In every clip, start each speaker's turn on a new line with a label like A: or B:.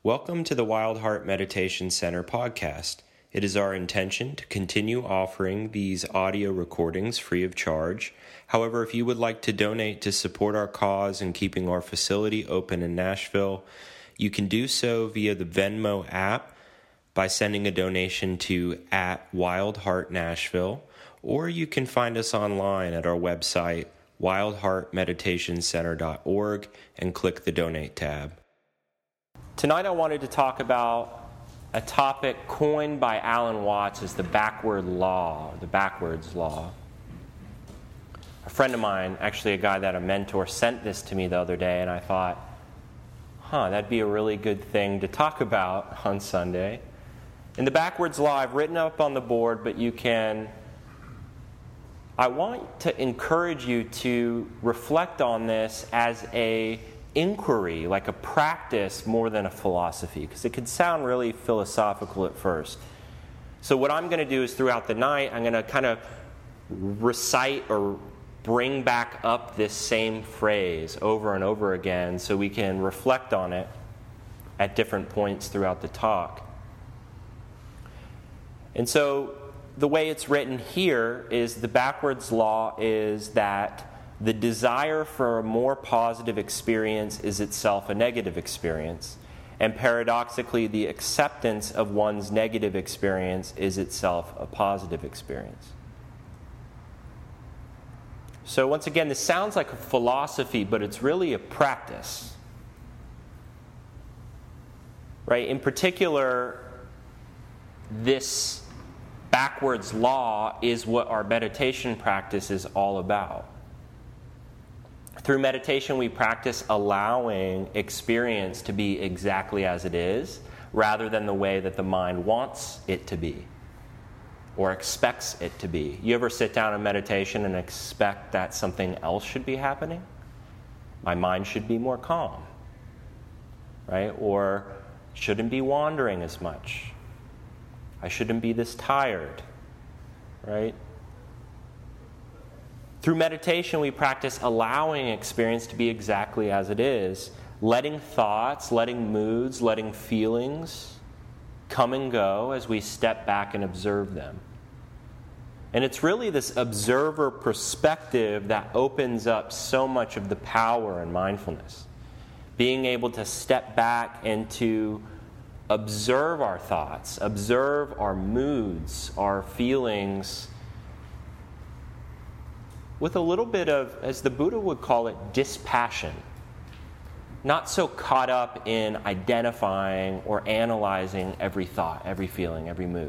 A: Welcome to the Wild Heart Meditation Center podcast. It is our intention to continue offering these audio recordings free of charge. However, if you would like to donate to support our cause in keeping our facility open in Nashville, you can do so via the Venmo app by sending a donation to @WildHeartNashville, or you can find us online at our website, wildheartmeditationcenter.org, and click the Donate tab. Tonight I wanted to talk about a topic coined by Alan Watts as the backwards law. A friend of mine, actually a guy that a mentor, sent this to me the other day, and I thought, that'd be a really good thing to talk about on Sunday. In the backwards law, I've written up on the board, but I want to encourage you to reflect on this as a inquiry, like a practice more than a philosophy, because it could sound really philosophical at first. So what I'm going to do is throughout the night, I'm going to kind of recite or bring back up this same phrase over and over again so we can reflect on it at different points throughout the talk. And so the way it's written here is the backwards law is that the desire for a more positive experience is itself a negative experience. And paradoxically, the acceptance of one's negative experience is itself a positive experience. So once again, this sounds like a philosophy, but it's really a practice. Right? In particular, this backwards law is what our meditation practice is all about. Through meditation, we practice allowing experience to be exactly as it is, rather than the way that the mind wants it to be or expects it to be. You ever sit down in meditation and expect that something else should be happening? My mind should be more calm, right? Or shouldn't be wandering as much. I shouldn't be this tired, right? Through meditation, we practice allowing experience to be exactly as it is, letting thoughts, letting moods, letting feelings come and go as we step back and observe them. And it's really this observer perspective that opens up so much of the power in mindfulness. Being able to step back and to observe our thoughts, observe our moods, our feelings, with a little bit of, as the Buddha would call it, dispassion. Not so caught up in identifying or analyzing every thought, every feeling, every mood.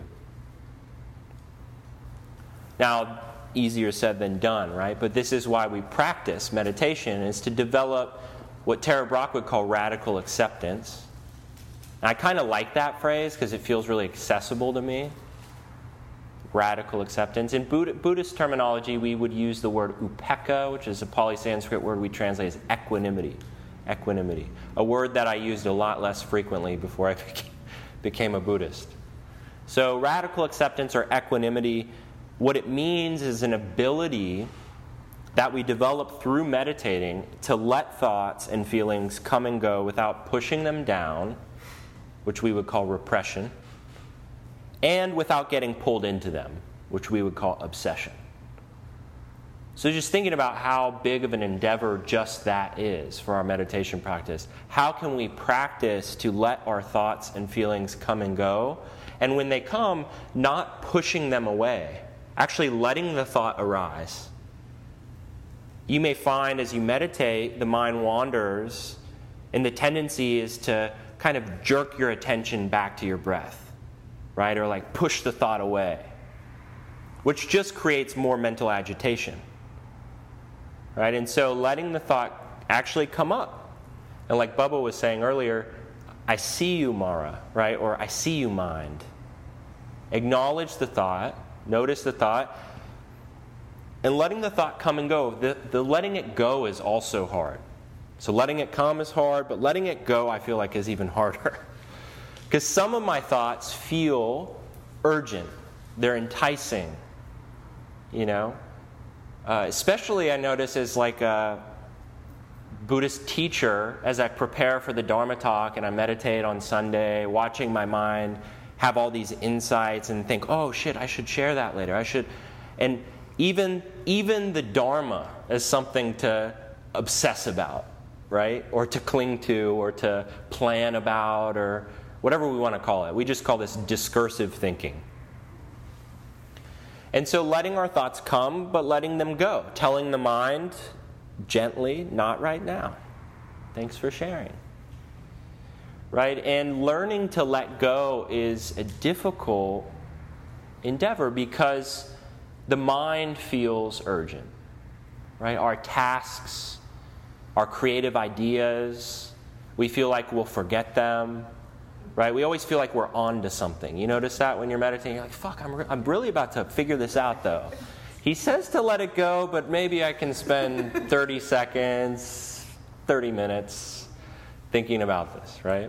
A: Now, easier said than done, right? But this is why we practice meditation, is to develop what Tara Brach would call radical acceptance. And I kind of like that phrase because it feels really accessible to me. Radical acceptance. In Buddhist terminology, we would use the word upekkha, which is a Pali Sanskrit word we translate as equanimity. Equanimity. A word that I used a lot less frequently before I became a Buddhist. So radical acceptance or equanimity, what it means is an ability that we develop through meditating to let thoughts and feelings come and go without pushing them down, which we would call repression, and without getting pulled into them, which we would call obsession. So just thinking about how big of an endeavor just that is for our meditation practice. How can we practice to let our thoughts and feelings come and go? And when they come, not pushing them away, actually letting the thought arise. You may find as you meditate, the mind wanders, and the tendency is to kind of jerk your attention back to your breath. Right? Or like push the thought away, which just creates more mental agitation. Right? And so letting the thought actually come up. And like Bubba was saying earlier, I see you, Mara, right? Or I see you, mind. Acknowledge the thought, notice the thought, and letting the thought come and go. The letting it go is also hard. So letting it come is hard, but letting it go, I feel like, is even harder. Because some of my thoughts feel urgent. They're enticing, Especially I notice as like Buddhist teacher, as I prepare for the Dharma talk and I meditate on Sunday, watching my mind have all these insights and think, oh shit, I should share that later. And even the Dharma is something to obsess about, right? Or to cling to, or to plan about, or whatever we want to call it. We just call this discursive thinking. And so letting our thoughts come, but letting them go. Telling the mind gently, not right now. Thanks for sharing. Right? And learning to let go is a difficult endeavor because the mind feels urgent. Right? Our tasks, our creative ideas, we feel like we'll forget them. Right? We always feel like we're on to something. You notice that when you're meditating? You're like, fuck, I'm really about to figure this out, though. He says to let it go, but maybe I can spend 30 seconds, 30 minutes thinking about this, right?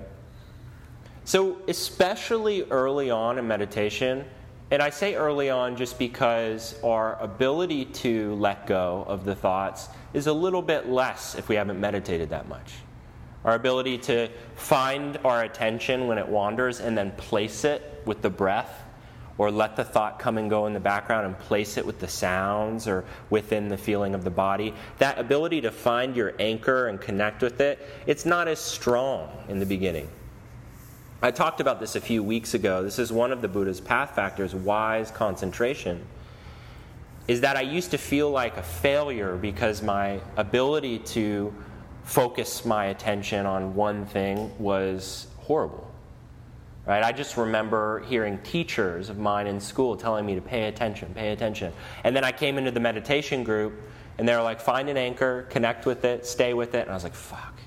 A: So especially early on in meditation, and I say early on just because our ability to let go of the thoughts is a little bit less if we haven't meditated that much. Our ability to find our attention when it wanders and then place it with the breath, or let the thought come and go in the background and place it with the sounds or within the feeling of the body. That ability to find your anchor and connect with it, it's not as strong in the beginning. I talked about this a few weeks ago. This is one of the Buddha's path factors, wise concentration, is that I used to feel like a failure because my ability to focus my attention on one thing was horrible. Right? I just remember hearing teachers of mine in school telling me to pay attention. And then I came into the meditation group, and they were like, find an anchor, connect with it, stay with it. And I was like, fuck.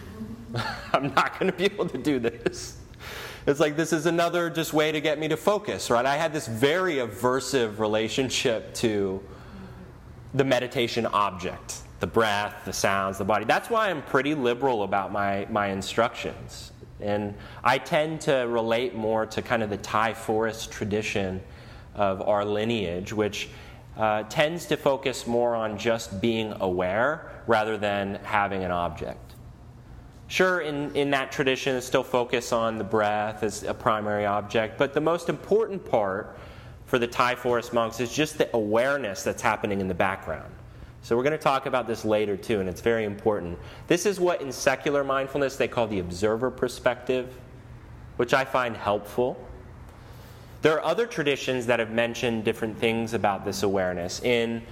A: I'm not going to be able to do this. It's like this is another just way to get me to focus, right? I had this very aversive relationship to the meditation object, the breath, the sounds, the body. That's why I'm pretty liberal about my instructions. And I tend to relate more to kind of the Thai forest tradition of our lineage, which tends to focus more on just being aware rather than having an object. Sure, in that tradition, it's still focus on the breath as a primary object, but the most important part for the Thai forest monks is just the awareness that's happening in the background. So we're going to talk about this later too, and it's very important. This is what in secular mindfulness they call the observer perspective, which I find helpful. There are other traditions that have mentioned different things about this awareness. In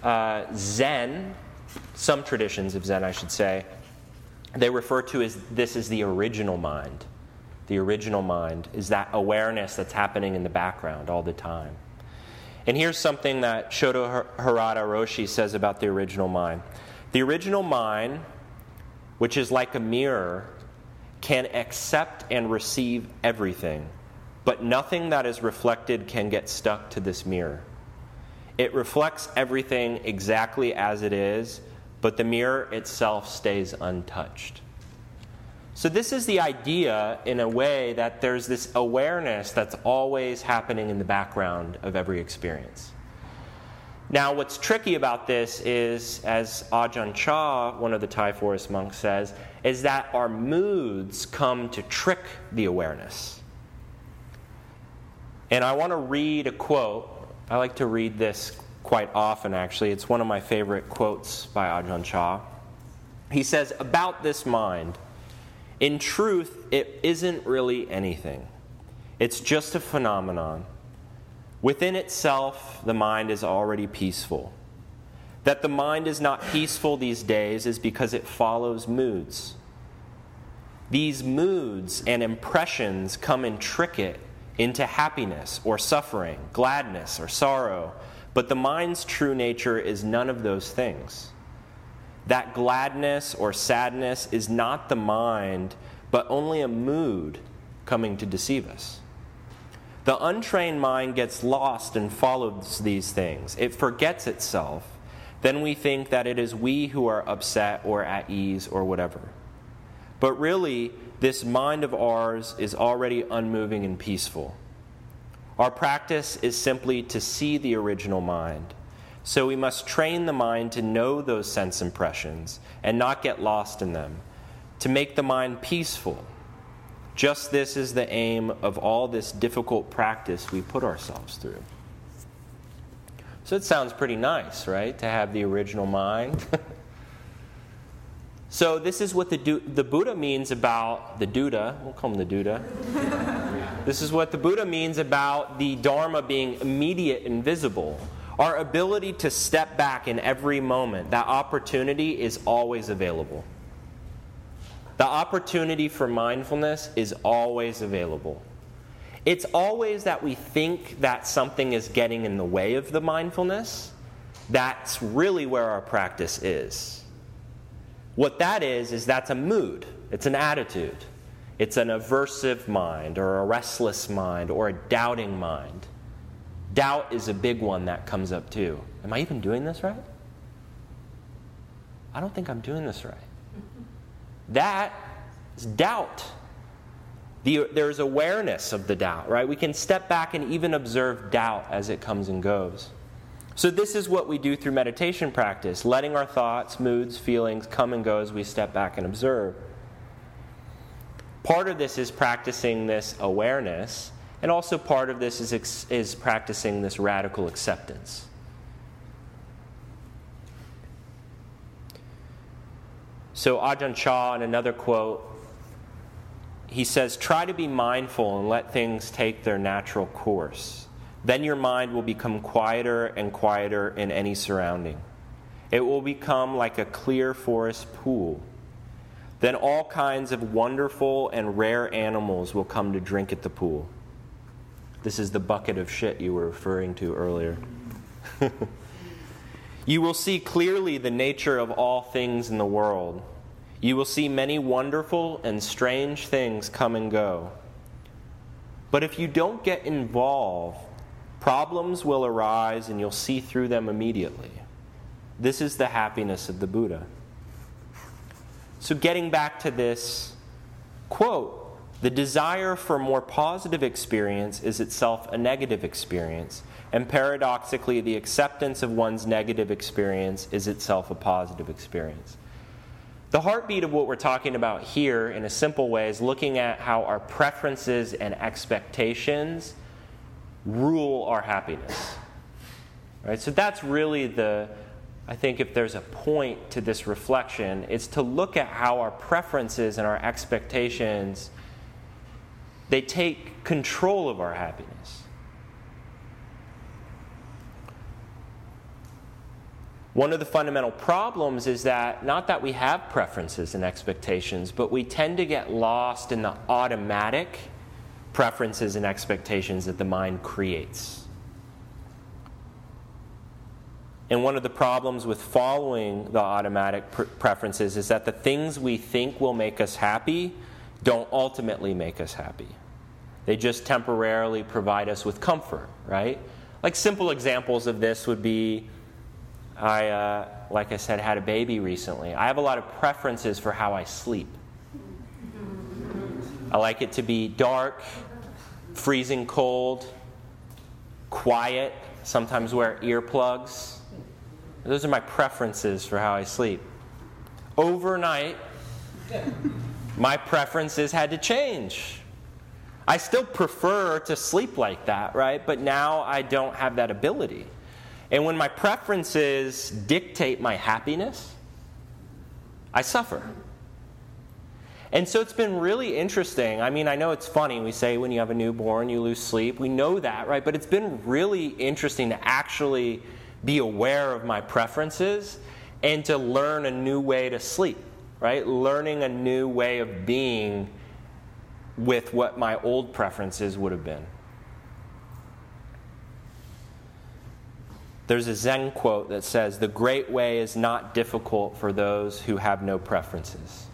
A: Zen, some traditions of Zen I should say, they refer to this as the original mind. The original mind is that awareness that's happening in the background all the time. And here's something that Shodo Harada Roshi says about the original mind. The original mind, which is like a mirror, can accept and receive everything, but nothing that is reflected can get stuck to this mirror. It reflects everything exactly as it is, but the mirror itself stays untouched. So this is the idea, in a way, that there's this awareness that's always happening in the background of every experience. Now, what's tricky about this is, as Ajahn Chah, one of the Thai forest monks, says, is that our moods come to trick the awareness. And I want to read a quote. I like to read this quite often, actually. It's one of my favorite quotes by Ajahn Chah. He says, about this mind, in truth, it isn't really anything. It's just a phenomenon. Within itself, the mind is already peaceful. That the mind is not peaceful these days is because it follows moods. These moods and impressions come and trick it into happiness or suffering, gladness or sorrow, but the mind's true nature is none of those things. That gladness or sadness is not the mind, but only a mood coming to deceive us. The untrained mind gets lost and follows these things. It forgets itself. Then we think that it is we who are upset or at ease or whatever. But really, this mind of ours is already unmoving and peaceful. Our practice is simply to see the original mind, So we must train the mind to know those sense impressions and not get lost in them, to make the mind peaceful. Just this is the aim of all this difficult practice we put ourselves through. So it sounds pretty nice, right, to have the original mind. So this is what the Buddha means about the Duda. We'll call him the Duda. This is what the Buddha means about the Dharma being immediate and visible. Our ability to step back in every moment, that opportunity is always available. The opportunity for mindfulness is always available. It's always that we think that something is getting in the way of the mindfulness. That's really where our practice is. What that is that's a mood. It's an attitude. It's an aversive mind or a restless mind or a doubting mind. Doubt is a big one that comes up too. Am I even doing this right? I don't think I'm doing this right. That is doubt. There's awareness of the doubt, right? We can step back and even observe doubt as it comes and goes. So this is what we do through meditation practice, letting our thoughts, moods, feelings come and go as we step back and observe. Part of this is practicing this awareness, and also part of this is practicing this radical acceptance. So Ajahn Chah, in another quote, he says, "Try to be mindful and let things take their natural course. Then your mind will become quieter and quieter in any surrounding. It will become like a clear forest pool. Then all kinds of wonderful and rare animals will come to drink at the pool." This is the bucket of shit you were referring to earlier. "You will see clearly the nature of all things in the world. You will see many wonderful and strange things come and go. But if you don't get involved, problems will arise and you'll see through them immediately. This is the happiness of the Buddha." So getting back to this quote, the desire for more positive experience is itself a negative experience, and paradoxically, the acceptance of one's negative experience is itself a positive experience. The heartbeat of what we're talking about here, in a simple way, is looking at how our preferences and expectations rule our happiness. Right? So that's really I think if there's a point to this reflection, it's to look at how our preferences and our expectations, they take control of our happiness. One of the fundamental problems is that, not that we have preferences and expectations, but we tend to get lost in the automatic preferences and expectations that the mind creates. And one of the problems with following the automatic preferences is that the things we think will make us happy don't ultimately make us happy. They just temporarily provide us with comfort, right? Like simple examples of this would be, like I said, had a baby recently. I have a lot of preferences for how I sleep. I like it to be dark, freezing cold, quiet, sometimes wear earplugs. Those are my preferences for how I sleep. Overnight, my preferences had to change. I still prefer to sleep like that, right? But now I don't have that ability. And when my preferences dictate my happiness, I suffer. And so it's been really interesting. I mean, I know it's funny. We say when you have a newborn, you lose sleep. We know that, right? But it's been really interesting to actually be aware of my preferences and to learn a new way to sleep, right? Learning a new way of being with what my old preferences would have been. There's a Zen quote that says, "The great way is not difficult for those who have no preferences."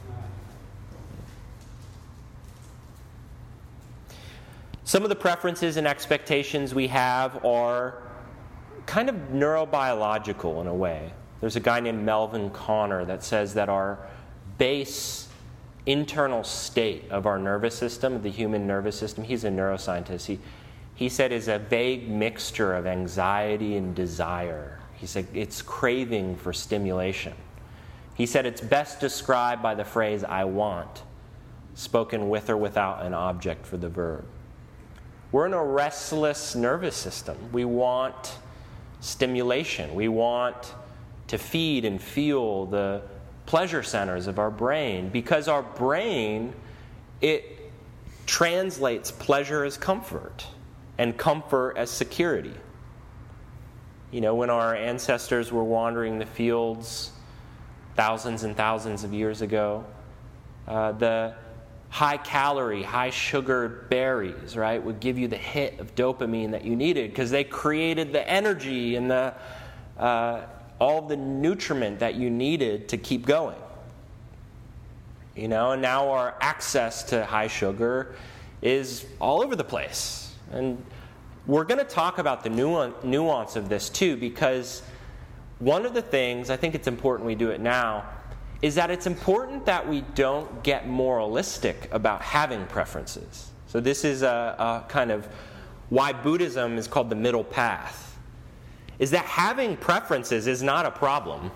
A: Some of the preferences and expectations we have are kind of neurobiological in a way. There's a guy named Melvin Konner that says that our base internal state of our nervous system, the human nervous system, he's a neuroscientist, he said, is a vague mixture of anxiety and desire. He said it's craving for stimulation. He said it's best described by the phrase, I want, spoken with or without an object for the verb. We're in a restless nervous system. We want stimulation. We want to feed and feel the pleasure centers of our brain, because our brain, it translates pleasure as comfort and comfort as security. You know, when our ancestors were wandering the fields thousands and thousands of years ago, the high-calorie, high-sugar berries, right, would give you the hit of dopamine that you needed because they created the energy and the all the nutriment that you needed to keep going. You know, and now our access to high sugar is all over the place. And we're going to talk about the nuance of this too, because one of the things, I think it's important we do it now, is that it's important that we don't get moralistic about having preferences. So this is a kind of why Buddhism is called the middle path, is that having preferences is not a problem,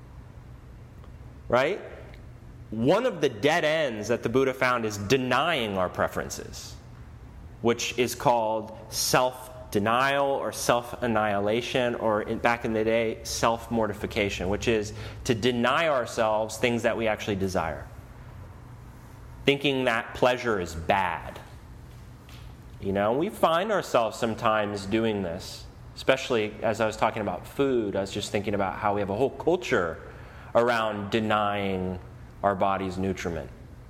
A: right? One of the dead ends that the Buddha found is denying our preferences, which is called self-denial or self-annihilation, or back in the day, self-mortification, which is to deny ourselves things that we actually desire, thinking that pleasure is bad. You know, we find ourselves sometimes doing this, especially as I was talking about food. I was just thinking about how we have a whole culture around denying our body's nutriment.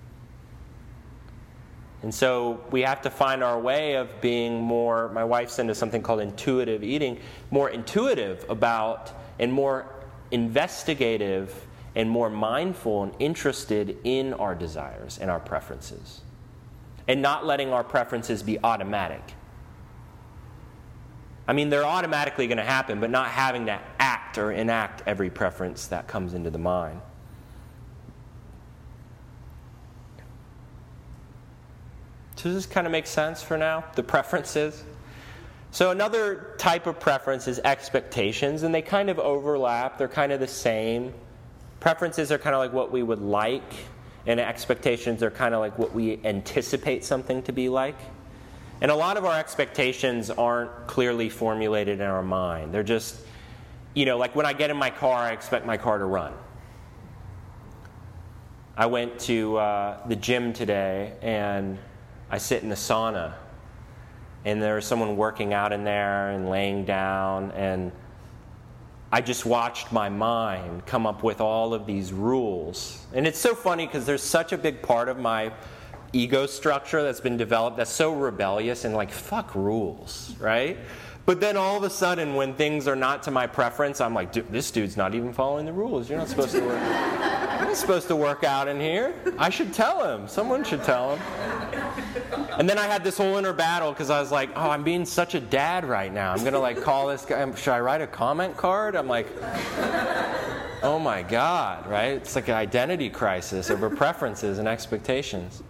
A: And so we have to find our way of being more, my wife's into something called intuitive eating, more intuitive about and more investigative and more mindful and interested in our desires and our preferences. And not letting our preferences be automatic. I mean, they're automatically going to happen, but not having to act or enact every preference that comes into the mind. So does this kind of make sense for now, the preferences? So another type of preference is expectations, and they kind of overlap. They're kind of the same. Preferences are kind of like what we would like, and expectations are kind of like what we anticipate something to be like. And a lot of our expectations aren't clearly formulated in our mind. They're just, you know, like when I get in my car, I expect my car to run. I went to the gym today, and I sit in the sauna, and there's someone working out in there and laying down, and I just watched my mind come up with all of these rules. And it's so funny because there's such a big part of my ego structure that's been developed that's so rebellious and like, fuck rules, right? But then all of a sudden, when things are not to my preference, I'm like, this dude's not even following the rules. You're not supposed to work. You're not supposed to work out in here. I should tell him. Someone should tell him. And then I had this whole inner battle because I was like, oh, I'm being such a dad right now. I'm going to like call this guy. Should I write a comment card? I'm like, oh my God, right? It's like an identity crisis over preferences and expectations.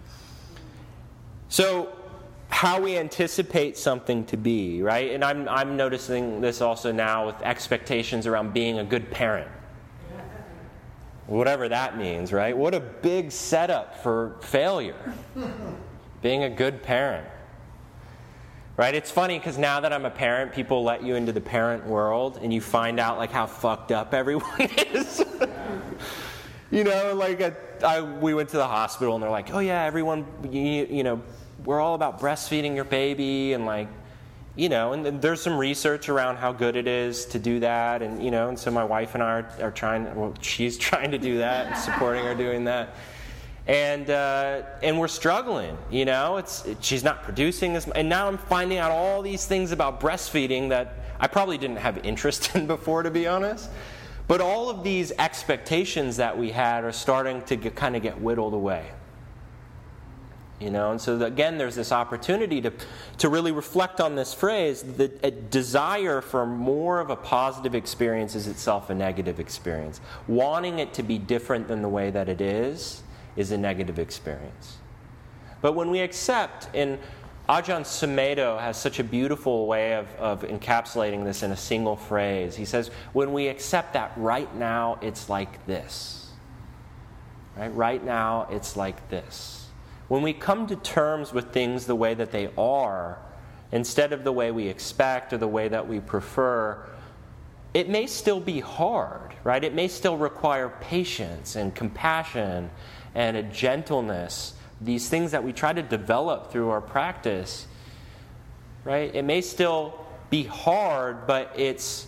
A: So how we anticipate something to be, right? And I'm noticing this also now with expectations around being a good parent. Whatever that means, right? What a big setup for failure. Being a good parent. Right? It's funny because now that I'm a parent, people let you into the parent world and you find out like how fucked up everyone is. You know, like we went to the hospital and they're like, oh yeah, everyone, you know, we're all about breastfeeding your baby, and like, you know, and there's some research around how good it is to do that, and you know, and so my wife and I are trying. Well, she's trying to do that, and supporting her doing that, and we're struggling. You know, she's not producing as much, and now I'm finding out all these things about breastfeeding that I probably didn't have interest in before, to be honest. But all of these expectations that we had are starting to kind of get whittled away. You know, and so again, there's this opportunity to really reflect on this phrase. A desire for more of a positive experience is itself a negative experience. Wanting it to be different than the way that it is a negative experience. But when we accept and Ajahn Sumedho has such a beautiful way of encapsulating this in a single phrase. He says, when we accept that right now it's like this. Right now it's like this. When we come to terms with things the way that they are, instead of the way we expect or the way that we prefer, it may still be hard, right? It may still require patience and compassion and a gentleness, these things that we try to develop through our practice, right? It may still be hard, but it's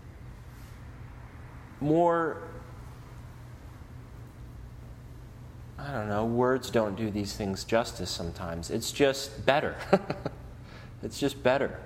A: more, I don't know, words don't do these things justice sometimes. It's just better. It's just better.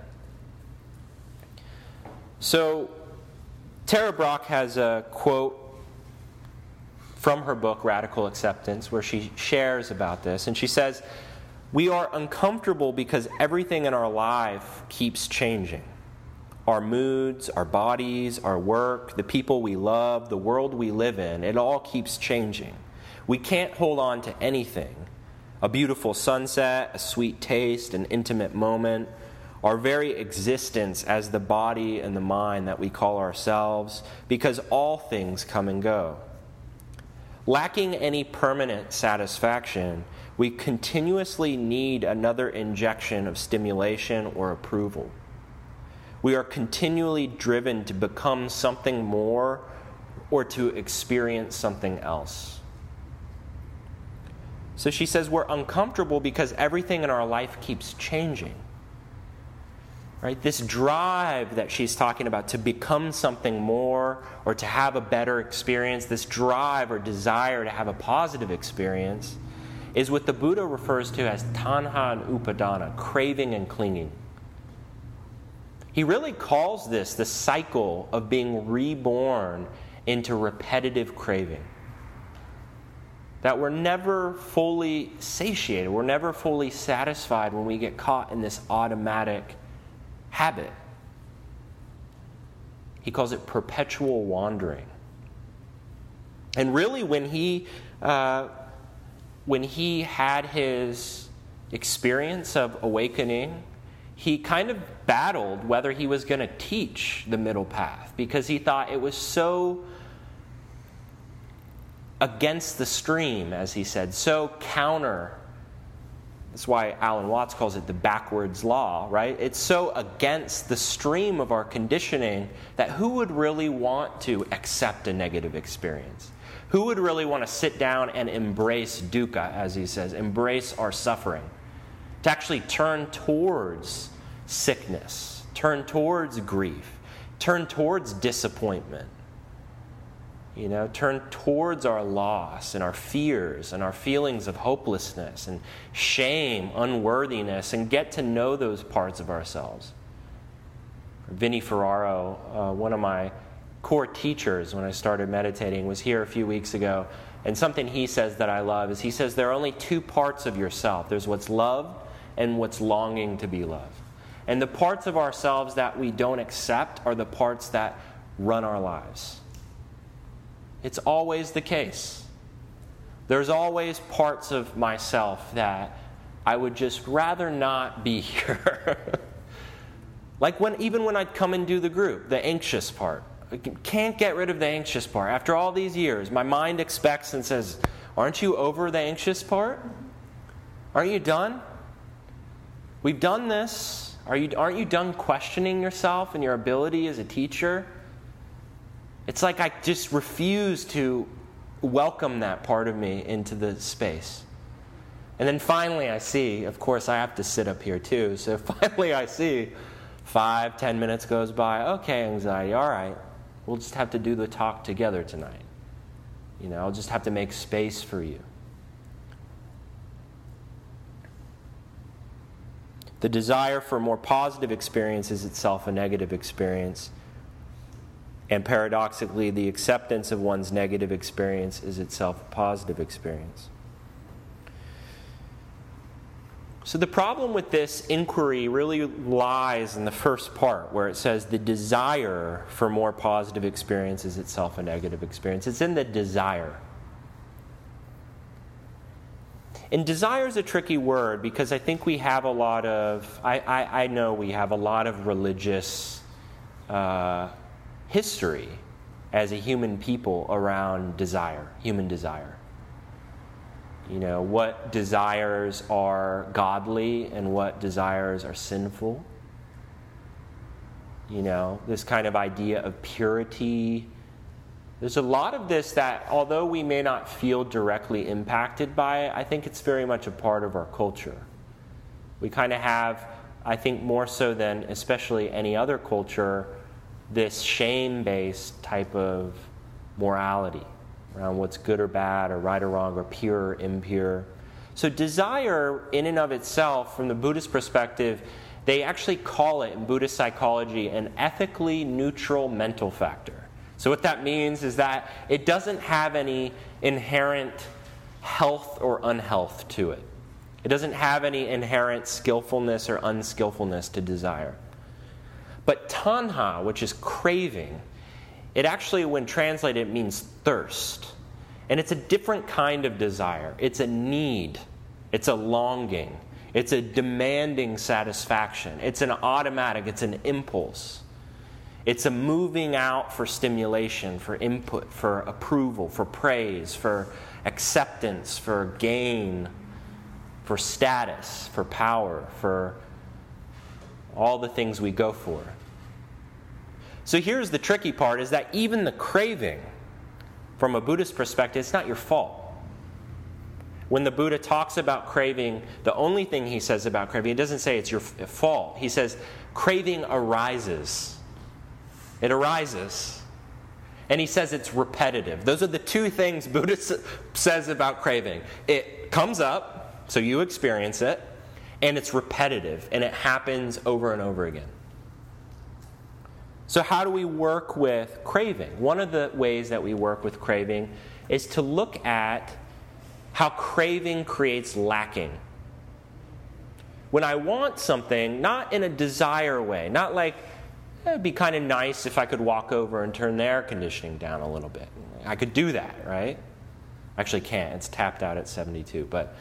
A: So, Tara Brach has a quote from her book, Radical Acceptance, where she shares about this. And she says, "We are uncomfortable because everything in our life keeps changing. Our moods, our bodies, our work, the people we love, the world we live in, it all keeps changing. We can't hold on to anything. A beautiful sunset, a sweet taste, an intimate moment, our very existence as the body and the mind that we call ourselves, because all things come and go. Lacking any permanent satisfaction, we continuously need another injection of stimulation or approval. We are continually driven to become something more or to experience something else." So she says we're uncomfortable because everything in our life keeps changing. Right? This drive that she's talking about to become something more or to have a better experience, this drive or desire to have a positive experience, is what the Buddha refers to as tanha and upadana, craving and clinging. He really calls this the cycle of being reborn into repetitive craving. That we're never fully satiated, we're never fully satisfied when we get caught in this automatic habit. He calls it perpetual wandering. And really, when he had his experience of awakening, he kind of battled whether he was going to teach the middle path, because he thought it was so against the stream, as he said, so counter. That's why Alan Watts calls it the backwards law, right? It's so against the stream of our conditioning that who would really want to accept a negative experience? Who would really want to sit down and embrace dukkha, as he says, embrace our suffering? To actually turn towards sickness, turn towards grief, turn towards disappointment. Turn towards our loss and our fears and our feelings of hopelessness and shame, unworthiness, and get to know those parts of ourselves. Vinnie Ferraro, one of my core teachers when I started meditating, was here a few weeks ago, and something he says that I love is he says there are only two parts of yourself. There's what's loved and what's longing to be loved. And the parts of ourselves that we don't accept are the parts that run our lives. It's always the case. There's always parts of myself that I would just rather not be here. Like even when I'd come and do the group, the anxious part. I can't get rid of the anxious part. After all these years, my mind expects and says, aren't you over the anxious part? Aren't you done? We've done this. Aren't you done questioning yourself and your ability as a teacher? It's like I just refuse to welcome that part of me into the space. And then finally I see, of course I have to sit up here too, so finally I see 5-10 minutes goes by. Okay, anxiety, all right. We'll just have to do the talk together tonight. I'll just have to make space for you. The desire for more positive experience is itself a negative experience. And paradoxically, the acceptance of one's negative experience is itself a positive experience. So the problem with this inquiry really lies in the first part, where it says the desire for more positive experience is itself a negative experience. It's in the desire. And desire is a tricky word because I think we have a lot of, I know we have a lot of religious history as a human people around desire, human desire. What desires are godly and what desires are sinful. This kind of idea of purity. There's a lot of this that, although we may not feel directly impacted by it, I think it's very much a part of our culture. We kind of have, I think more so than especially any other culture, this shame-based type of morality around what's good or bad or right or wrong or pure or impure. So desire in and of itself, from the Buddhist perspective, they actually call it in Buddhist psychology an ethically neutral mental factor. So what that means is that it doesn't have any inherent health or unhealth to it. It doesn't have any inherent skillfulness or unskillfulness to desire. But tanha, which is craving, it actually, when translated, it means thirst. And it's a different kind of desire. It's a need. It's a longing. It's a demanding satisfaction. It's an automatic. It's an impulse. It's a moving out for stimulation, for input, for approval, for praise, for acceptance, for gain, for status, for power, for all the things we go for. So here's the tricky part, is that even the craving, from a Buddhist perspective, it's not your fault. When the Buddha talks about craving, the only thing he says about craving, he doesn't say it's your fault. He says craving arises. It arises. And he says it's repetitive. Those are the two things Buddha says about craving. It comes up, so you experience it, and it's repetitive, and it happens over and over again. So how do we work with craving? One of the ways that we work with craving is to look at how craving creates lacking. When I want something, not in a desire way, not like, it'd be kind of nice if I could walk over and turn the air conditioning down a little bit. I could do that, right? Actually can't. It's tapped out at 72. But,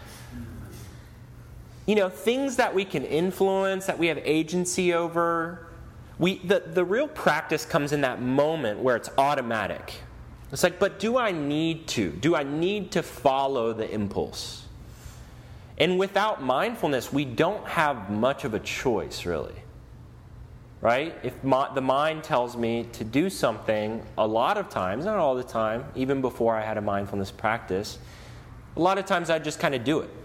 A: things that we can influence, that we have agency over, the real practice comes in that moment where it's automatic. It's like, but do I need to? Do I need to follow the impulse? And without mindfulness, we don't have much of a choice, really. Right? If the mind tells me to do something, a lot of times, not all the time, even before I had a mindfulness practice, a lot of times I just kind of do it.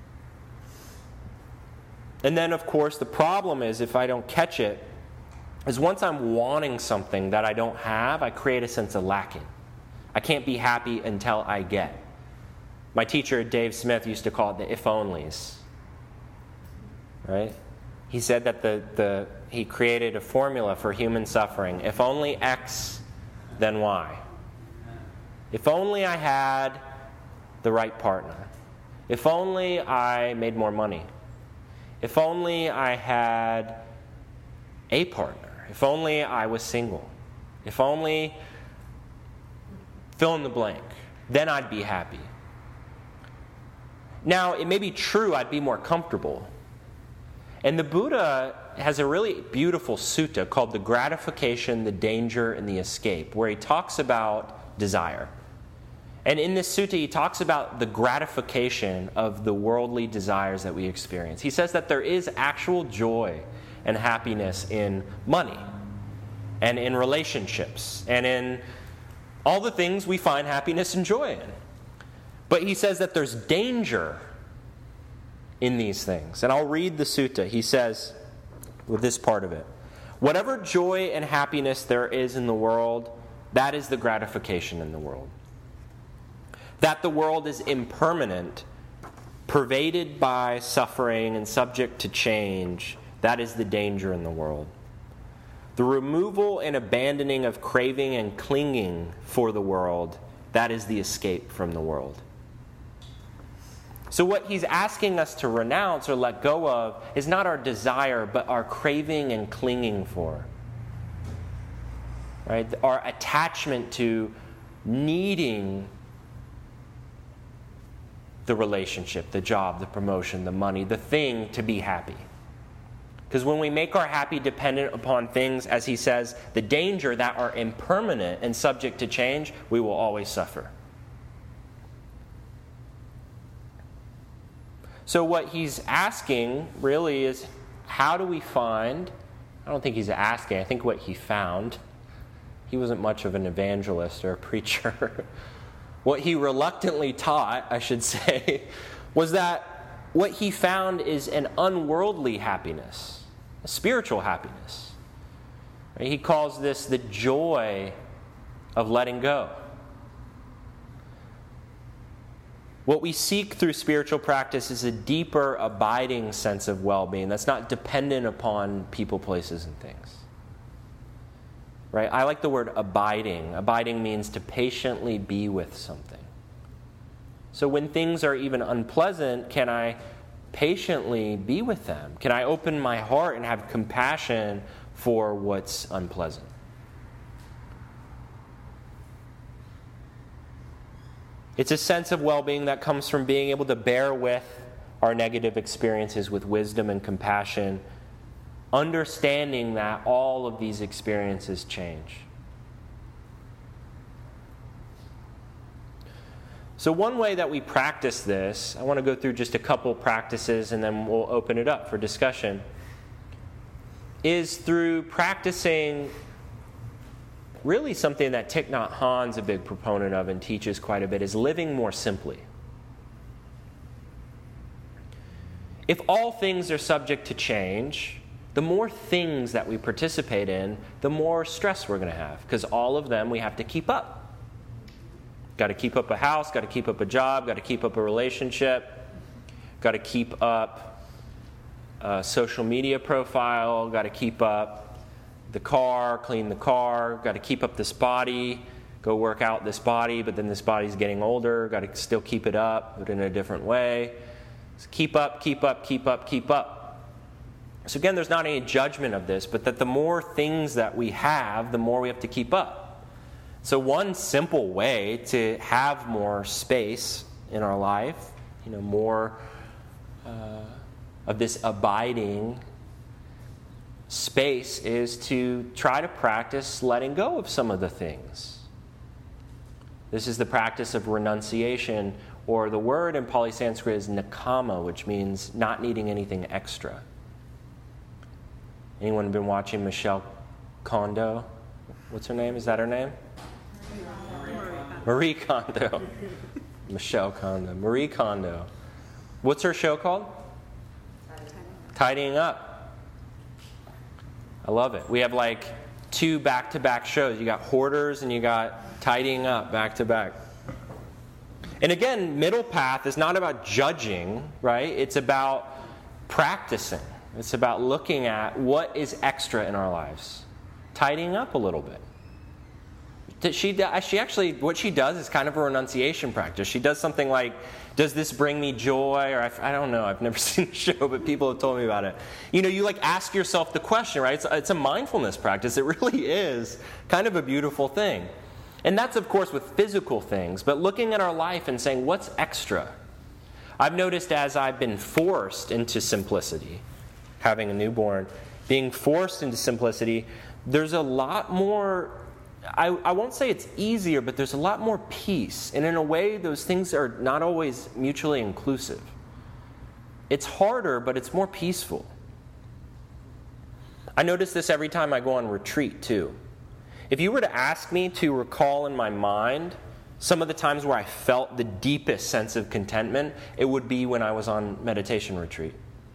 A: And then, of course, the problem is if I don't catch it, is once I'm wanting something that I don't have, I create a sense of lacking. I can't be happy until I get. My teacher, Dave Smith, used to call it the if-onlys. Right? He said that he created a formula for human suffering. If only X, then Y. If only I had the right partner. If only I made more money. If only I had a partner. If only I was single. If only fill in the blank. Then I'd be happy. Now, it may be true I'd be more comfortable. And the Buddha has a really beautiful sutta called The Gratification, the Danger, and the Escape, where he talks about desire. And in this sutta, he talks about the gratification of the worldly desires that we experience. He says that there is actual joy and happiness in money, and in relationships, and in all the things we find happiness and joy in. But he says that there's danger in these things. And I'll read the sutta. He says, with this part of it, whatever joy and happiness there is in the world, that is the gratification in the world. That the world is impermanent, pervaded by suffering and subject to change, that is the danger in the world. The removal and abandoning of craving and clinging for the world, that is the escape from the world. So what he's asking us to renounce or let go of is not our desire, but our craving and clinging for. Right? Our attachment to needing the relationship, the job, the promotion, the money, the thing to be happy. Because when we make our happy dependent upon things, as he says, the danger that are impermanent and subject to change, we will always suffer. So what he's asking really is, how do we find, I don't think he's asking, I think what he found, he wasn't much of an evangelist or a preacher. What he reluctantly taught, I should say, was that what he found is an unworldly happiness, a spiritual happiness. He calls this the joy of letting go. What we seek through spiritual practice is a deeper, abiding sense of well-being that's not dependent upon people, places, and things. Right? I like the word abiding. Abiding means to patiently be with something. So when things are even unpleasant, can I patiently be with them? Can I open my heart and have compassion for what's unpleasant? It's a sense of well-being that comes from being able to bear with our negative experiences with wisdom and compassion, understanding that all of these experiences change. So one way that we practice this, I want to go through just a couple practices and then we'll open it up for discussion, is through practicing really something that Thich Nhat Hanh's a big proponent of and teaches quite a bit, is living more simply. If all things are subject to change, the more things that we participate in, the more stress we're going to have, because all of them we have to keep up. Got to keep up a house, got to keep up a job, got to keep up a relationship, got to keep up a social media profile, got to keep up the car, clean the car, got to keep up this body, go work out this body, but then this body's getting older, got to still keep it up, but in a different way. So keep up, keep up, keep up, keep up. So again, there's not any judgment of this, but that the more things that we have, the more we have to keep up. So one simple way to have more space in our life, more of this abiding space, is to try to practice letting go of some of the things. This is the practice of renunciation, or the word in Pali Sanskrit is nikama, which means not needing anything extra. Anyone been watching Michelle Kondo? What's her name? Is that her name? Marie Kondo. Michelle Kondo. Marie Kondo. What's her show called? Tidying Up. I love it. We have like 2 back-to-back shows. You got Hoarders and you got Tidying Up back-to-back. And again, middle path is not about judging, right? It's about practicing. It's about looking at what is extra in our lives. Tidying up a little bit. She actually, what she does is kind of a renunciation practice. She does something like, does this bring me joy? Or I don't know, I've never seen the show, but people have told me about it. You like ask yourself the question, right? It's a mindfulness practice. It really is kind of a beautiful thing. And that's, of course, with physical things, but looking at our life and saying, what's extra? I've noticed as I've been forced into simplicity, having a newborn, being forced into simplicity, there's a lot more, I won't say it's easier, but there's a lot more peace. And in a way, those things are not always mutually inclusive. It's harder, but it's more peaceful. I notice this every time I go on retreat, too. If you were to ask me to recall in my mind some of the times where I felt the deepest sense of contentment, it would be when I was on meditation retreat.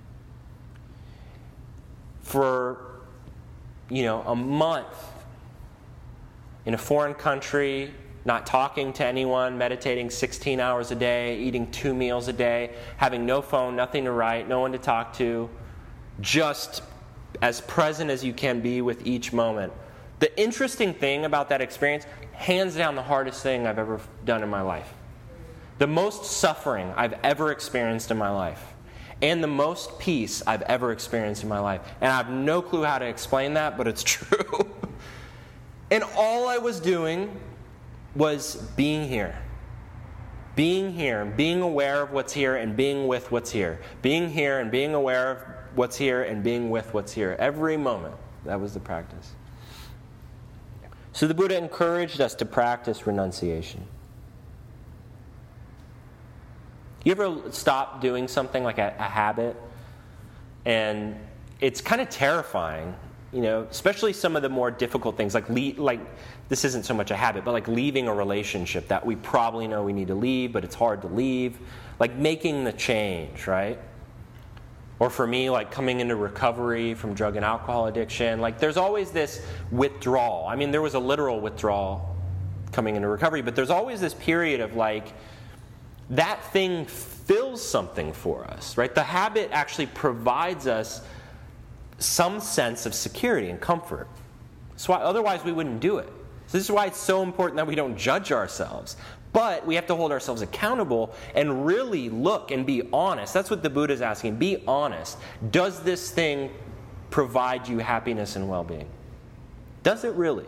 A: For, a month in a foreign country, not talking to anyone, meditating 16 hours a day, eating 2 meals a day, having no phone, nothing to write, no one to talk to, just as present as you can be with each moment. The interesting thing about that experience, hands down the hardest thing I've ever done in my life. The most suffering I've ever experienced in my life. And the most peace I've ever experienced in my life. And I have no clue how to explain that, but it's true. And all I was doing was being here. being here and being aware of what's here and being with what's here. Being here and being aware of what's here and being with what's here. Every moment. That was the practice. So the Buddha encouraged us to practice renunciation. You ever stop doing something like a habit, and it's kind of terrifying, especially some of the more difficult things, like this isn't so much a habit, but like leaving a relationship that we probably know we need to leave, but it's hard to leave, like making the change, right? Or for me, like coming into recovery from drug and alcohol addiction, like there's always this withdrawal. I mean, there was a literal withdrawal coming into recovery, but there's always this period of like, that thing fills something for us, right? The habit actually provides us some sense of security and comfort. So otherwise we wouldn't do it. So this is why it's so important that we don't judge ourselves. But we have to hold ourselves accountable and really look and be honest. That's what the Buddha is asking. Be honest. Does this thing provide you happiness and well-being? Does it really?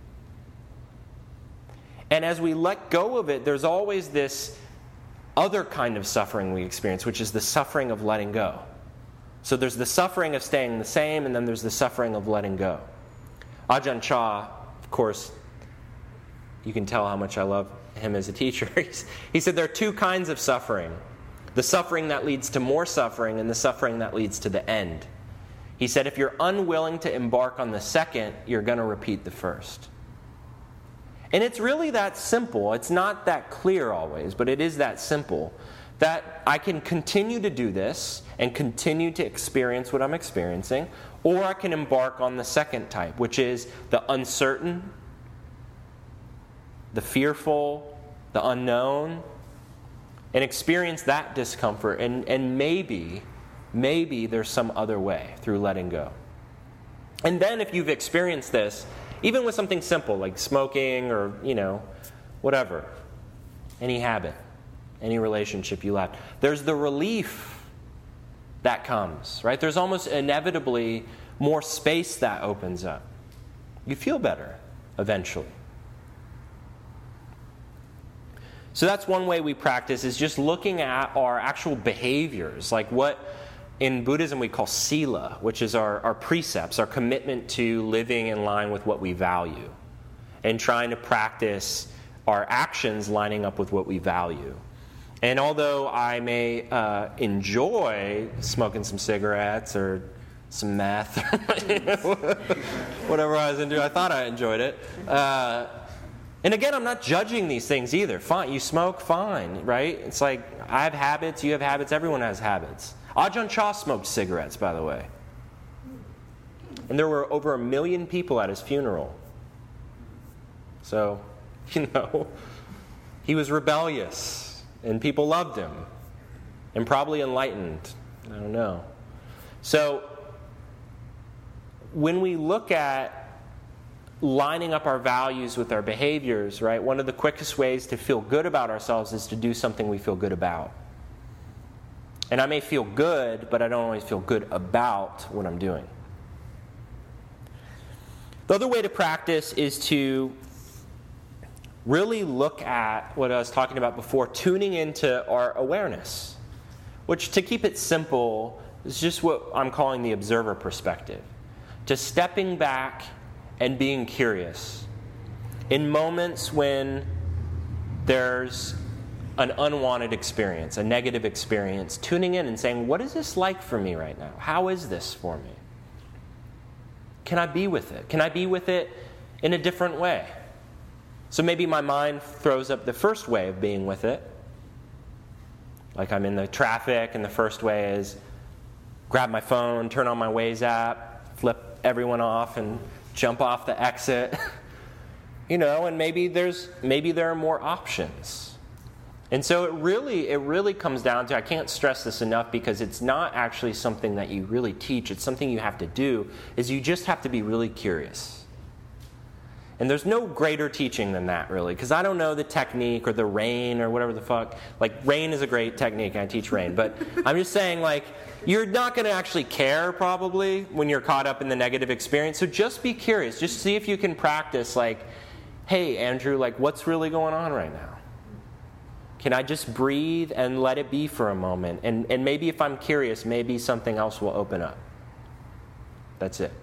A: And as we let go of it, there's always this other kind of suffering we experience, which is the suffering of letting go. So there's the suffering of staying the same, and then there's the suffering of letting go. Ajahn Chah, of course, you can tell how much I love him as a teacher. He said there are two kinds of suffering. The suffering that leads to more suffering and the suffering that leads to the end. He said if you're unwilling to embark on the second, you're going to repeat the first. And it's really that simple. It's not that clear always, but it is that simple. That I can continue to do this and continue to experience what I'm experiencing, or I can embark on the second type, which is the uncertain, the fearful, the unknown, and experience that discomfort. And maybe there's some other way through letting go. And then if you've experienced this, even with something simple like smoking or, whatever, any habit, any relationship you left, there's the relief that comes, right? There's almost inevitably more space that opens up. You feel better eventually. So that's one way we practice, is just looking at our actual behaviors, like what in Buddhism we call sila, which is our precepts, our commitment to living in line with what we value, and trying to practice our actions lining up with what we value. And although I may enjoy smoking some cigarettes or some meth, whatever I was into, I thought I enjoyed it. And again, I'm not judging these things either. Fine, you smoke, fine, right? It's like, I have habits, you have habits, everyone has habits. Ajahn Chah smoked cigarettes, by the way. And there were over 1 million people at his funeral. So, he was rebellious, and people loved him, and probably enlightened. I don't know. So, when we look at lining up our values with our behaviors, right, one of the quickest ways to feel good about ourselves is to do something we feel good about. And I may feel good, but I don't always feel good about what I'm doing. The other way to practice is to really look at what I was talking about before, tuning into our awareness, which, to keep it simple, is just what I'm calling the observer perspective. Just stepping back and being curious. In moments when there's an unwanted experience, a negative experience, tuning in and saying, what is this like for me right now? How is this for me? Can I be with it? Can I be with it in a different way? So maybe my mind throws up the first way of being with it. Like I'm in the traffic, and the first way is grab my phone, turn on my Waze app, flip everyone off, and jump off the exit. And maybe there are more options. And so it really comes down to, I can't stress this enough because it's not actually something that you really teach, it's something you have to do, is you just have to be really curious. And there's no greater teaching than that, really, because I don't know the technique or the rain or whatever the fuck. Like, rain is a great technique, I teach rain, but I'm just saying, like, you're not going to actually care, probably, when you're caught up in the negative experience, so just be curious. Just see if you can practice, like, hey, Andrew, like, what's really going on right now? Can I just breathe and let it be for a moment? And maybe if I'm curious, maybe something else will open up. That's it.